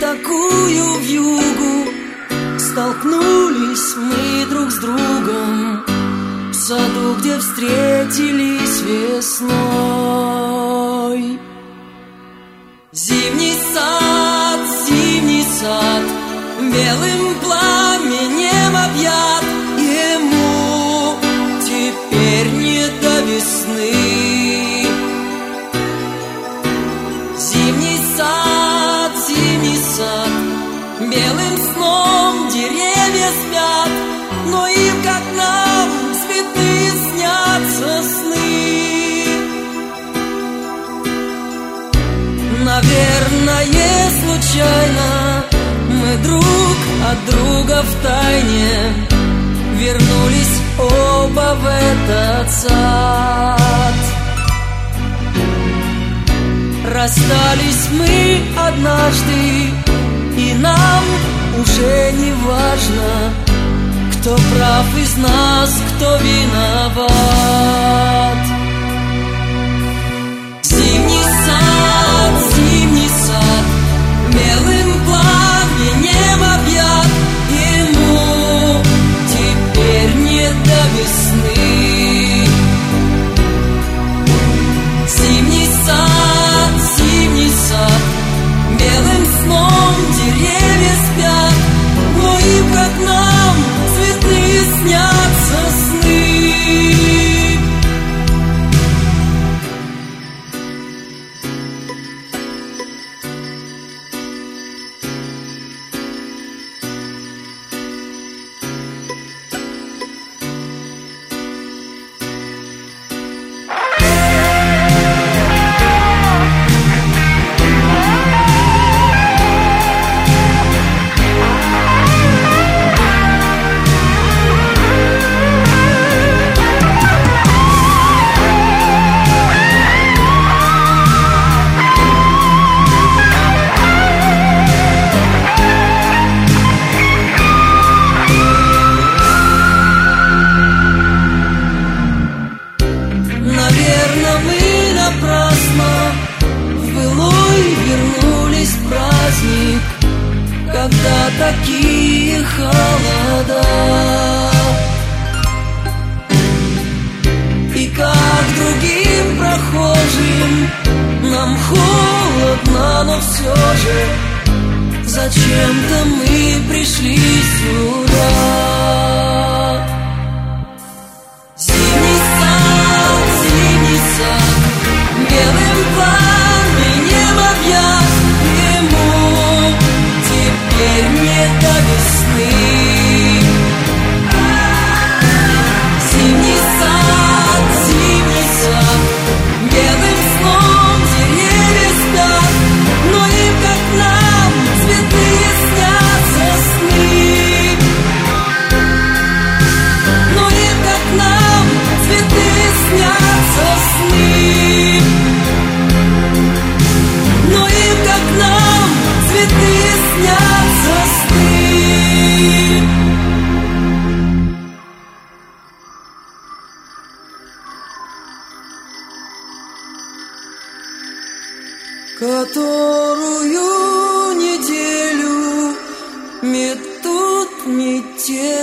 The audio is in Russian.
такую вьюгу столкнулись мы друг с другом в саду, где встретились весной. Зимний сад, белым пламенем объят, ему теперь не до весны. Зимний сад, белым сном деревья спят, но им, как нам, цветы снятся сны. Наверное, случайно мы друг от друга втайне вернулись оба в этот сад. Расстались мы однажды, и нам уже не важно, кто прав из нас, кто виноват. Зимний сад, белым пламенем объят, ему теперь не до весны. Зимний сад, белым сном деревья спят, но им, как нам, цветы снятся сны. Когда такие холода, и как другим прохожим нам холодно, но все же зачем-то мы пришли сюда. Зимний сад, белым пламенем объят, ему теперь не до весны. Зимний сад, белым сном деревья спят, но им, как нам, цветы снятся сны. Но им, как нам, цветы снятся сны. Но им, как нам, цветы снятся сны. Которую неделю метут метель.